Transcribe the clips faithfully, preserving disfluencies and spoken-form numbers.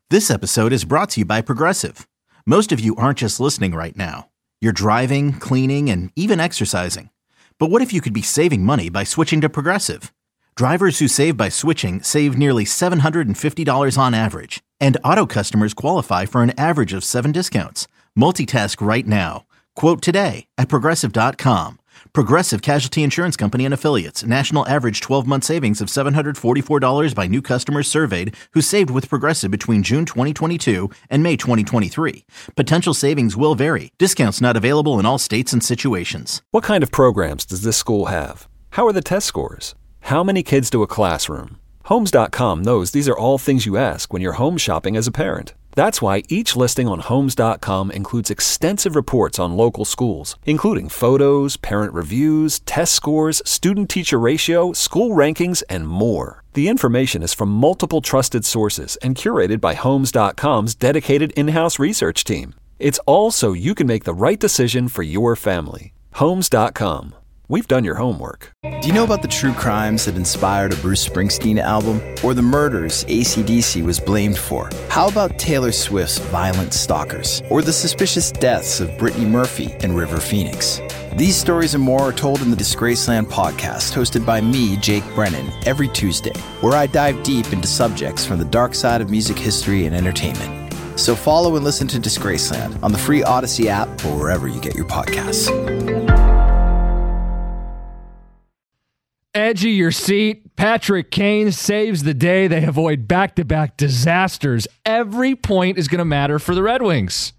This episode is brought to you by Progressive. Most of you aren't just listening right now. You're driving, cleaning, and even exercising. But what if you could be saving money by switching to Progressive? Drivers who save by switching save nearly seven hundred fifty dollars on average. And auto customers qualify for an average of seven discounts. Multitask right now. Quote today at Progressive dot com. Progressive Casualty Insurance Company and Affiliates. National average twelve-month savings of seven hundred forty-four dollars by new customers surveyed who saved with Progressive between June twenty twenty-two and May twenty twenty-three. Potential savings will vary. Discounts not available in all states and situations. What kind of programs does this school have? How are the test scores? How many kids do a classroom? Homes dot com knows these are all things you ask when you're home shopping as a parent. That's why each listing on Homes dot com includes extensive reports on local schools, including photos, parent reviews, test scores, student-teacher ratio, school rankings, and more. The information is from multiple trusted sources and curated by Homes dot com's dedicated in-house research team. It's all so you can make the right decision for your family. Homes dot com. We've done your homework. Do you know about the true crimes that inspired a Bruce Springsteen album? Or the murders A C D C was blamed for? How about Taylor Swift's Violent Stalkers? Or the suspicious deaths of Brittany Murphy and River Phoenix? These stories and more are told in the Disgraceland podcast, hosted by me, Jake Brennan, every Tuesday, where I dive deep into subjects from the dark side of music history and entertainment. So follow and listen to Disgraceland on the free Odyssey app or wherever you get your podcasts. Edge of your seat. Patrick Kane saves the day. They avoid back-to-back disasters. Every point is going to matter for the Red Wings.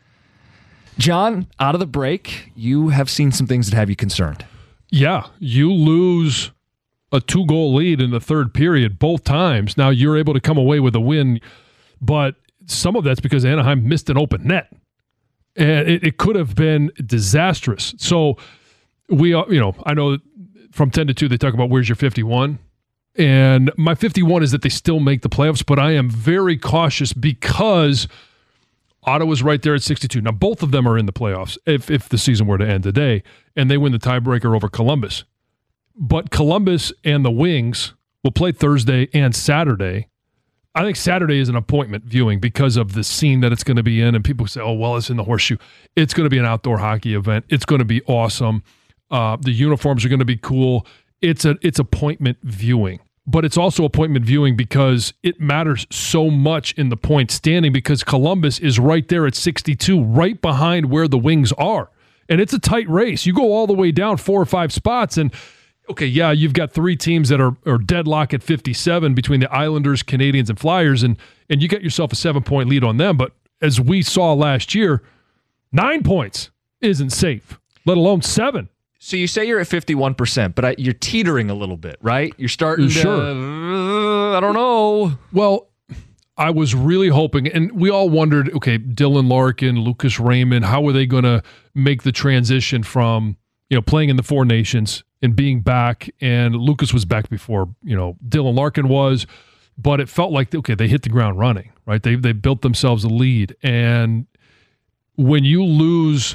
John, out of the break, you have seen some things that have you concerned. Yeah, you lose a two-goal lead in the third period both times. Now you're able to come away with a win, but some of that's because Anaheim missed an open net. And it, it could have been disastrous. So we, are, you know, I know that from ten to two, they talk about where's your fifty-one. And my fifty-one is that they still make the playoffs, but I am very cautious because Ottawa's right there at sixty-two. Now, both of them are in the playoffs if, if the season were to end today, and they win the tiebreaker over Columbus. But Columbus and the Wings will play Thursday and Saturday. I think Saturday is an appointment viewing because of the scene that it's going to be in, and people say, oh, well, it's in the Horseshoe. It's going to be an outdoor hockey event. It's going to be awesome. Uh, the uniforms are going to be cool. It's a it's appointment viewing, but it's also appointment viewing because it matters so much in the point standing because Columbus is right there at sixty-two, right behind where the Wings are. And it's a tight race. You go all the way down four or five spots and, okay, yeah, you've got three teams that are, are deadlock at fifty-seven between the Islanders, Canadians, and Flyers, and, and you get yourself a seven-point lead on them. But as we saw last year, nine points isn't safe, let alone seven. So you say you're at fifty-one percent, but I, you're teetering a little bit, right? You're starting sure. to, uh, I don't know. Well, I was really hoping, and we all wondered, okay, Dylan Larkin, Lucas Raymond, how are they going to make the transition from, you know, playing in the Four Nations and being back, and Lucas was back before, you know, Dylan Larkin was, but it felt like, okay, they hit the ground running, right? They they built themselves a lead, and when you lose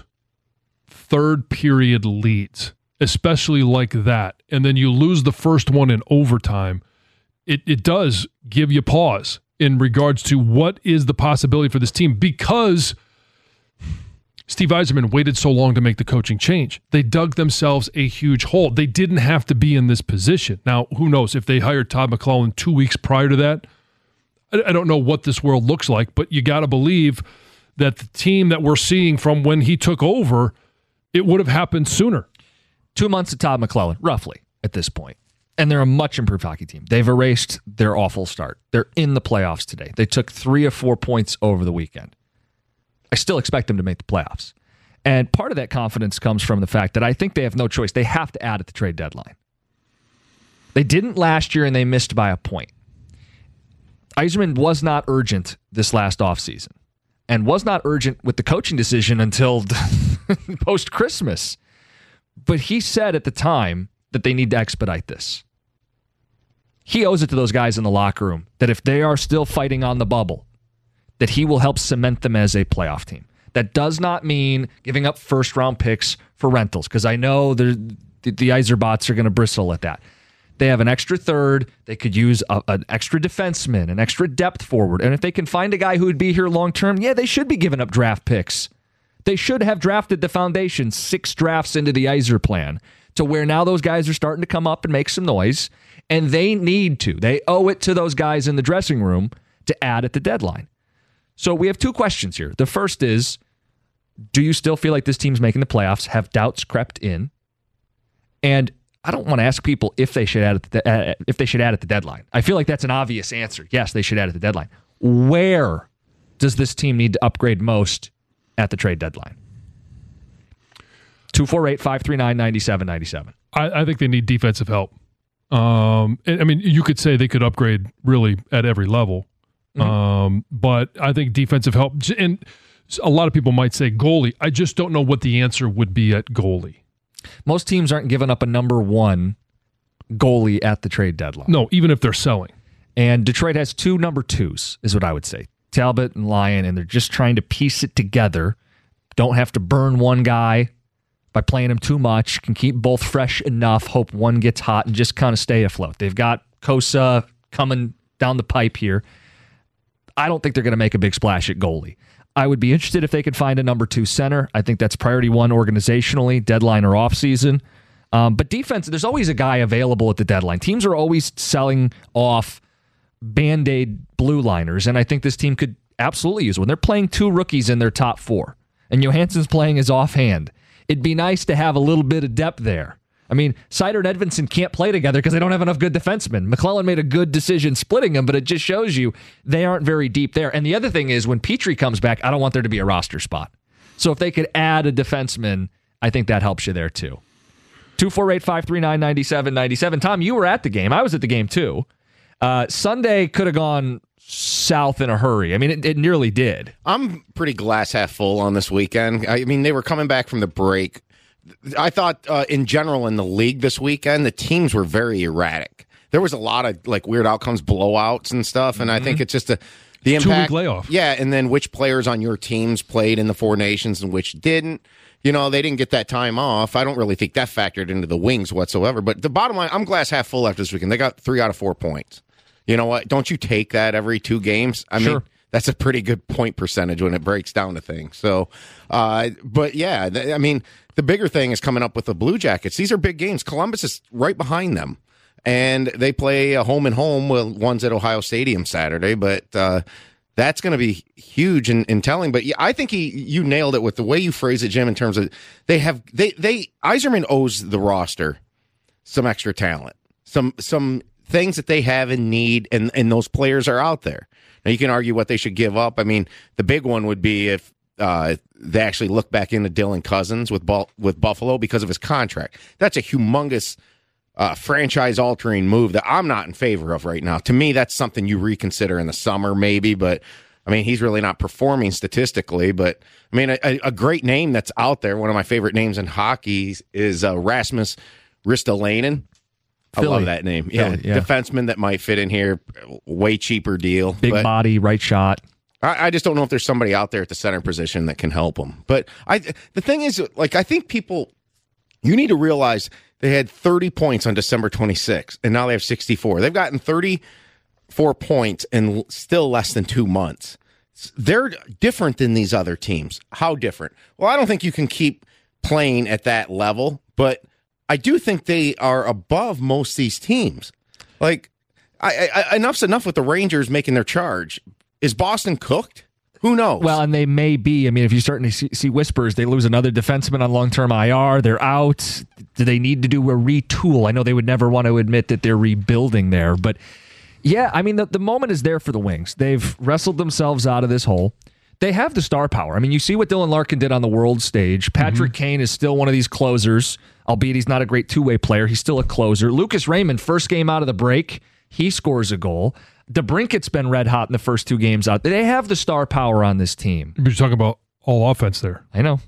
third period leads, especially like that, and then you lose the first one in overtime, it, it does give you pause in regards to what is the possibility for this team because Steve Yzerman waited so long to make the coaching change. They dug themselves a huge hole. They didn't have to be in this position. Now, who knows if they hired Todd McLellan two weeks prior to that? I, I don't know what this world looks like, but you got to believe that the team that we're seeing from when he took over, it would have happened sooner. Two months of Todd McLellan, roughly, at this point. And they're a much improved hockey team. They've erased their awful start. They're in the playoffs today. They took three or four points over the weekend. I still expect them to make the playoffs. And part of that confidence comes from the fact that I think they have no choice. They have to add at the trade deadline. They didn't last year, and they missed by a point. Yzerman was not urgent this last offseason and was not urgent with the coaching decision until post-Christmas. But he said at the time that they need to expedite this. He owes it to those guys in the locker room that if they are still fighting on the bubble, that he will help cement them as a playoff team. That does not mean giving up first-round picks for rentals, because I know the, the Yzerbots are going to bristle at that. They have an extra third. They could use a, an extra defenseman, an extra depth forward. And if they can find a guy who would be here long term, yeah, they should be giving up draft picks. They should have drafted the foundation six drafts into the Yzer plan to where now those guys are starting to come up and make some noise. And they need to. They owe it to those guys in the dressing room to add at the deadline. So we have two questions here. The first is, do you still feel like this team's making the playoffs? Have doubts crept in? And I don't want to ask people if they should add at the, uh, if they should add at the deadline. I feel like that's an obvious answer. Yes, they should add at the deadline. Where does this team need to upgrade most at the trade deadline? two four eight, five three nine, nine seven nine seven. I, I think they need defensive help. Um, I mean, you could say they could upgrade really at every level. Mm-hmm. Um, but I think defensive help, and a lot of people might say goalie. I just don't know what the answer would be at goalie. Most teams aren't giving up a number one goalie at the trade deadline. No, even if they're selling. And Detroit has two number twos, is what I would say. Talbot and Lyon, and they're just trying to piece it together. Don't have to burn one guy by playing him too much. Can keep both fresh enough, hope one gets hot, and just kind of stay afloat. They've got Kosa coming down the pipe here. I don't think they're going to make a big splash at goalie. I would be interested if they could find a number two center. I think that's priority one organizationally, deadline or offseason. Um, but defense, there's always a guy available at the deadline. Teams are always selling off Band-Aid blue liners, and I think this team could absolutely use one. They're playing two rookies in their top four, and Johansson's playing his offhand. It'd be nice to have a little bit of depth there. I mean, Seider and Edvinsson can't play together because they don't have enough good defensemen. McClellan made a good decision splitting them, but it just shows you they aren't very deep there. And the other thing is, when Petrie comes back, I don't want there to be a roster spot. So if they could add a defenseman, I think that helps you there too. two four eight, five three nine, nine seven nine seven. Tom, you were at the game. I was at the game too. Uh, Sunday could have gone south in a hurry. I mean, it, it nearly did. I'm pretty glass half full on this weekend. I mean, they were coming back from the break. I thought, uh, in general, in the league this weekend, the teams were very erratic. There was a lot of like weird outcomes, blowouts and stuff, and mm-hmm. I think it's just a the impact. Two-week layoff. Yeah, and then which players on your teams played in the Four Nations and which didn't. You know, they didn't get that time off. I don't really think that factored into the Wings whatsoever. But the bottom line, I'm glass half full after this weekend. They got three out of four points. You know what? Don't you take that every two games? I sure. mean, that's a pretty good point percentage when it breaks down to things. So, uh, but yeah, th- I mean, the bigger thing is coming up with the Blue Jackets. These are big games. Columbus is right behind them, and they play a home and home. Well, one's at Ohio Stadium Saturday, but uh, that's going to be huge and, and telling. But yeah, I think he, you nailed it with the way you phrase it, Jim. In terms of they have they they Yzerman owes the roster some extra talent, some some things that they have and need, and and those players are out there. Now you can argue what they should give up. I mean, the big one would be if uh, they actually look back into Dylan Cousins with Ball, with Buffalo because of his contract. That's a humongous uh, franchise-altering move that I'm not in favor of right now. To me, that's something you reconsider in the summer, maybe. But I mean, he's really not performing statistically. But I mean, a, a great name that's out there. One of my favorite names in hockey is uh, Rasmus Ristolainen. I Philly. love that name. Yeah, Philly, yeah, defenseman that might fit in here. Way cheaper deal. Big but body, right shot. I, I just don't know if there's somebody out there at the center position that can help him. But I, the thing is, like, I think people, you need to realize they had thirty points on December twenty-sixth, and now they have sixty-four. They've gotten thirty-four points in still less than two months. They're different than these other teams. How different? Well, I don't think you can keep playing at that level, but I do think they are above most of these teams. Like, I, I, enough's enough with the Rangers making their charge. Is Boston cooked? Who knows? Well, and they may be. I mean, if you're starting to see, see whispers, they lose another defenseman on long-term I R. They're out. Do they need to do a retool? I know they would never want to admit that they're rebuilding there. But, yeah, I mean, the, the moment is there for the Wings. They've wrestled themselves out of this hole. They have the star power. I mean, you see what Dylan Larkin did on the world stage. Patrick mm-hmm. Kane is still one of these closers, albeit he's not a great two-way player. He's still a closer. Lucas Raymond, first game out of the break, he scores a goal. DeBrincat's been red hot in the first two games out. They have the star power on this team. You're talking about all offense there. I know.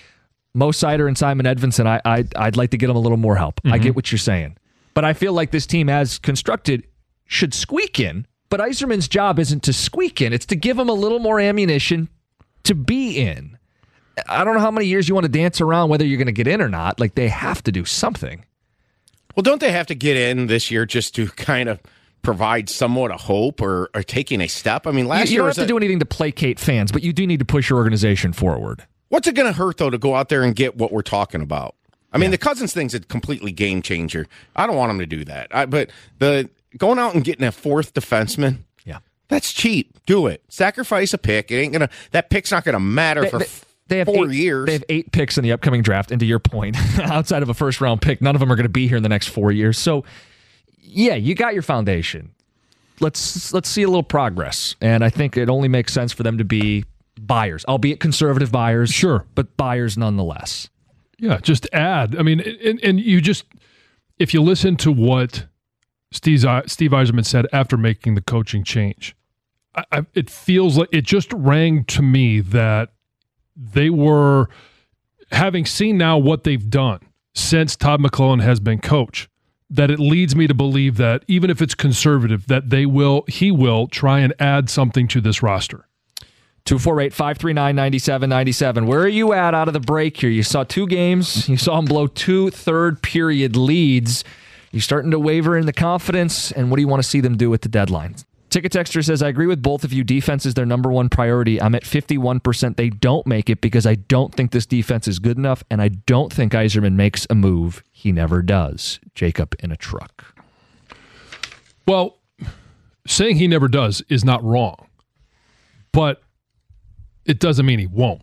Mo Seider and Simon Edvinsson, I, I, I'd like to get them a little more help. Mm-hmm. I get what you're saying. But I feel like this team, as constructed, should squeak in. But Yzerman's job isn't to squeak in. It's to give him a little more ammunition to be in. I don't know how many years you want to dance around whether you're going to get in or not. Like, they have to do something. Well, don't they have to get in this year just to kind of provide somewhat of hope or, or taking a step? I mean, last you, you year don't was have to a, do anything to placate fans, but you do need to push your organization forward. What's it going to hurt, though, to go out there and get what we're talking about? I mean, yeah. the Cousins thing's a completely game changer. I don't want them to do that. I, but the going out and getting a fourth defenseman, yeah, that's cheap. Do it. Sacrifice a pick. It ain't gonna. That pick's not gonna matter they, for they, they have four eight, years. They have eight picks in the upcoming draft. And to your point, outside of a first round pick, none of them are going to be here in the next four years. So, yeah, you got your foundation. Let's let's see a little progress. And I think it only makes sense for them to be buyers, albeit conservative buyers. Sure. But buyers nonetheless. Yeah, just add. I mean, and, and you just, if you listen to what Steve, Steve Yzerman said after making the coaching change, I, I, it feels like it just rang to me that they were, having seen now what they've done since Todd McClellan has been coach, that it leads me to believe that even if it's conservative, that they will, he will try and add something to this roster. two four eight, five three nine, nine seven nine seven. Where are you at out of the break here? You saw two games. You saw them blow two third-period leads. You're starting to waver in the confidence, and what do you want to see them do at the deadline? Ticket Texter says, I agree with both of you. Defense is their number one priority. I'm at fifty-one percent. They don't make it because I don't think this defense is good enough, and I don't think Yzerman makes a move. He never does. Jacob in a truck. Well, saying he never does is not wrong, but it doesn't mean he won't.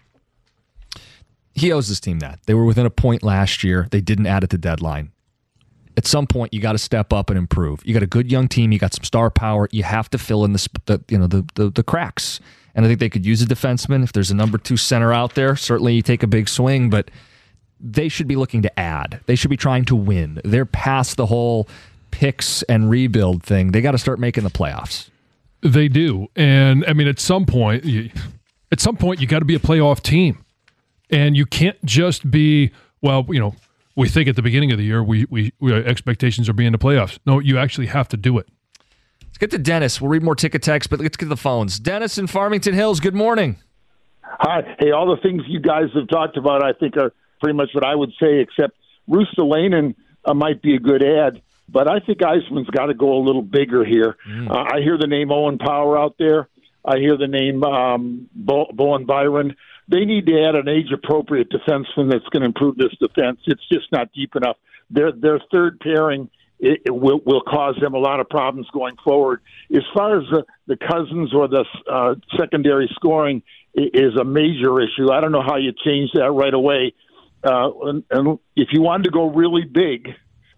He owes this team that. They were within a point last year. They didn't add at the deadline. At some point, you got to step up and improve. You got a good young team. You got some star power. You have to fill in the, the you know the, the the cracks. And I think they could use a defenseman if there's a number two center out there. Certainly, you take a big swing, but they should be looking to add. They should be trying to win. They're past the whole picks and rebuild thing. They got to start making the playoffs. They do, and I mean, at some point, you, at some point, you got to be a playoff team, and you can't just be well, you know. We think at the beginning of the year, we, we, we expectations are being the playoffs. No, you actually have to do it. Let's get to Dennis. We'll read more ticket text, but let's get to the phones. Dennis in Farmington Hills, good morning. Hi. Hey, all the things you guys have talked about, I think, are pretty much what I would say, except Ristolainen uh, might be a good ad. But I think Yzerman's got to go a little bigger here. Mm. Uh, I hear the name Owen Power out there. I hear the name um, Bo- Bowen Byron. They need to add an age-appropriate defenseman that's going to improve this defense. It's just not deep enough. Their their third pairing it, it will will cause them a lot of problems going forward. As far as the, the Cousins or the uh, secondary scoring is a major issue. I don't know how you change that right away. Uh, and, and if you wanted to go really big,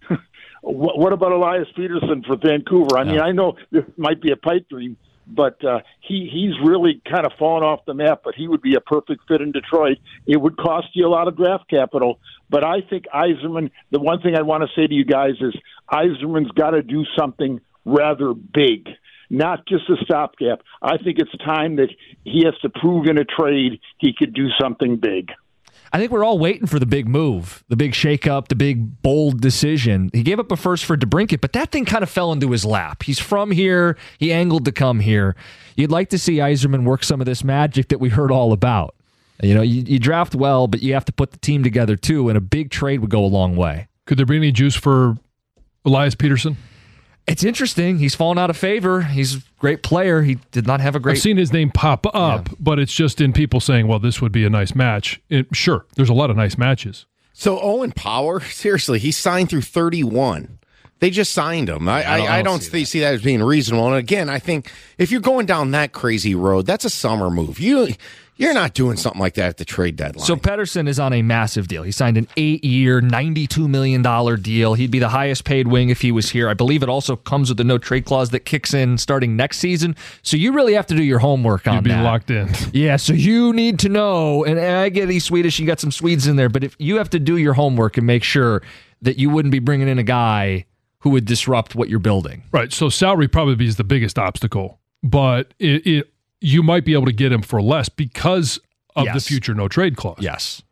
what, what about Elias Peterson for Vancouver? I mean, yeah. I know this might be a pipe dream, but uh, he, he's really kind of fallen off the map, but he would be a perfect fit in Detroit. It would cost you a lot of draft capital, but I think Yzerman, the one thing I want to say to you guys is Yzerman's got to do something rather big, not just a stopgap. I think it's time that he has to prove in a trade he could do something big. I think we're all waiting for the big move, the big shakeup, the big bold decision. He gave up a first for DeBrincat, but that thing kind of fell into his lap. He's from here. He angled to come here. You'd like to see Yzerman work some of this magic that we heard all about. You know, you, you draft well, but you have to put the team together too, and a big trade would go a long way. Could there be any juice for Elias Peterson? It's interesting. He's fallen out of favor. He's a great player. He did not have a great... I've seen his name pop up, yeah. but it's just in people saying, well, this would be a nice match. It, sure, there's a lot of nice matches. So Owen Power, seriously, he signed through thirty-one. They just signed him. I, I, I don't, I don't see, that. see that as being reasonable. And again, I think if you're going down that crazy road, that's a summer move. You... You're not doing something like that at the trade deadline. So Pettersson is on a massive deal. He signed an eight-year, ninety-two million dollars deal. He'd be the highest-paid wing if he was here. I believe it also comes with a no-trade clause that kicks in starting next season. So you really have to do your homework on that. You'd be locked in. Yeah, so you need to know, and I get he's Swedish, you got some Swedes in there, but if you have to do your homework and make sure that you wouldn't be bringing in a guy who would disrupt what you're building. Right, so salary probably is the biggest obstacle, but it, it you might be able to get him for less because of yes. the future no-trade clause. Yes.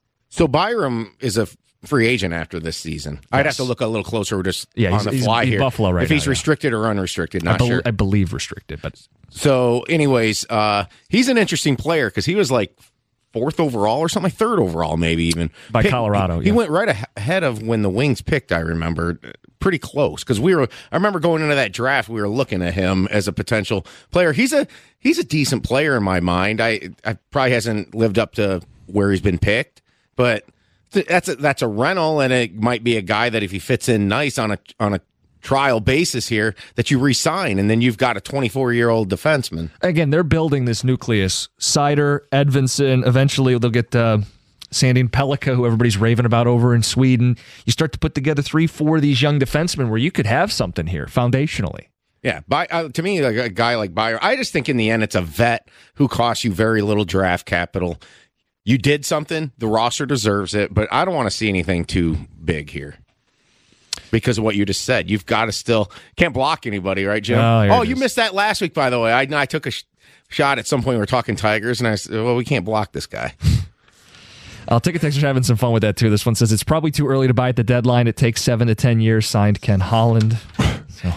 So Byram is a free agent after this season. Yes. I'd have to look a little closer just yeah, on the he's, fly he's here. Buffalo right if he's now, restricted yeah. or unrestricted, not I be- sure. I believe restricted. But So anyways, uh, he's an interesting player because he was like fourth overall or something, third overall maybe even. By Pick, Colorado, He, yeah. he went right ahead of when the Wings picked, I remember. Pretty close, because we were. I remember going into that draft, we were looking at him as a potential player. He's a he's a decent player in my mind. I, I probably hasn't lived up to where he's been picked, but that's a, that's a rental, and it might be a guy that if he fits in nice on a on a trial basis here, that you re-sign, and then you've got a twenty-four year old defenseman. Again, they're building this nucleus. Seider, Edvinsson, eventually they'll get uh, Sandin Pellikka, who everybody's raving about over in Sweden. You start to put together three, four of these young defensemen where you could have something here foundationally. Yeah, by, uh, to me, like a guy like Byer, I just think in the end it's a vet who costs you very little draft capital. You did something, the roster deserves it, but I don't want to see anything too big here. Because of what you just said. You've got to still, can't block anybody, right, Jim? Oh, oh you missed that last week, by the way. I, I took a sh- shot at some point. We were talking Tigers, and I said, well, we can't block this guy. I'll take a text. Having some fun with that, too. This one says, it's probably too early to buy at the deadline. It takes seven to ten years. Signed, Ken Holland. So.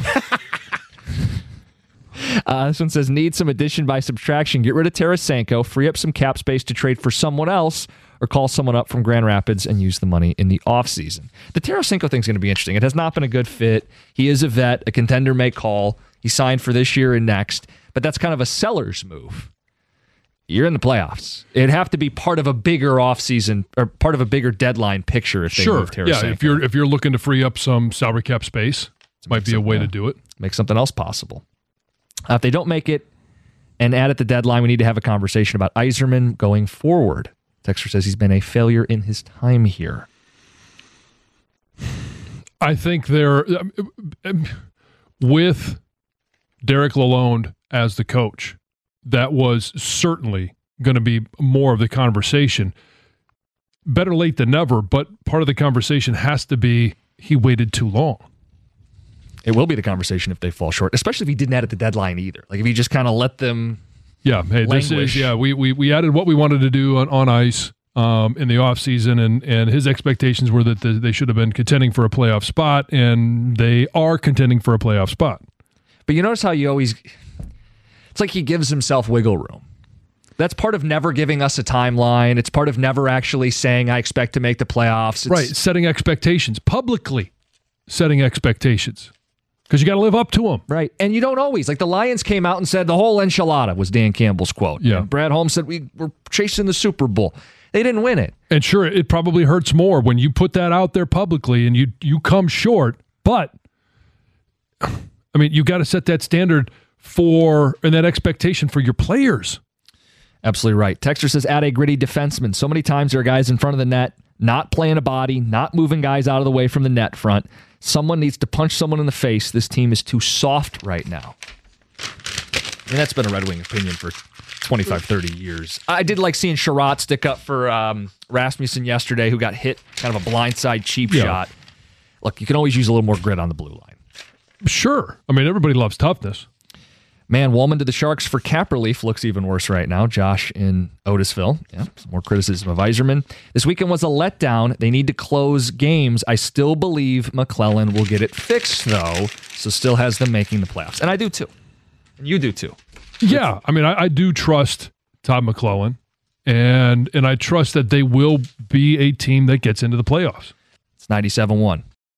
uh, this one says, need some addition by subtraction. Get rid of Tarasenko, free up some cap space to trade for someone else, or call someone up from Grand Rapids and use the money in the offseason. The Tarasenko thing's going to be interesting. It has not been a good fit. He is a vet. A contender may call. He signed for this year and next, but that's kind of a seller's move. You're in the playoffs. It'd have to be part of a bigger offseason or part of a bigger deadline picture if they sure. move Tarasenko. Yeah, if you're if you're looking to free up some salary cap space, it might be a way yeah. to do it. Make something else possible. Uh, if they don't make it and add at the deadline, we need to have a conversation about Yzerman going forward. Texter says he's been a failure in his time here. I think they're with Derek Lalonde as the coach. That was certainly going to be more of the conversation. Better late than never, but part of the conversation has to be he waited too long. It will be the conversation if they fall short, especially if he didn't add at the deadline either. Like if he just kind of let them Yeah, hey, this languish. is yeah, we, we we added what we wanted to do on, on ice um, in the offseason, and and his expectations were that the, they should have been contending for a playoff spot, and they are contending for a playoff spot. But you notice how you always, it's like he gives himself wiggle room. That's part of never giving us a timeline. It's part of never actually saying, I expect to make the playoffs. It's, Right, setting expectations, publicly setting expectations, because you got to live up to them. Right. And you don't always. Like the Lions came out and said the whole enchilada was Dan Campbell's quote. Yeah. And Brad Holmes said we were chasing the Super Bowl. They didn't win it. And sure, it probably hurts more when you put that out there publicly and you you come short. But, I mean, you got to set that standard for, and that expectation for your players. Absolutely right. Texter says, add a gritty defenseman. So many times there are guys in front of the net, not playing a body, not moving guys out of the way from the net front. Someone needs to punch someone in the face. This team is too soft right now. I mean, that's been a Red Wing opinion for twenty-five, thirty years. I did like seeing Sherratt stick up for um, Rasmussen yesterday, who got hit kind of a blindside cheap Yeah. shot. Look, you can always use a little more grit on the blue line. Sure. I mean, everybody loves toughness. Man, Woolman to the Sharks for Capperleaf looks even worse right now. Josh in Otisville. Yeah, some more criticism of Yzerman. This weekend was a letdown. They need to close games. I still believe McClellan will get it fixed, though, so still has them making the playoffs. And I do, too. And you do, too. Yeah. I mean, I, I do trust Todd McClellan, and and I trust that they will be a team that gets into the playoffs. It's ninety-seven one.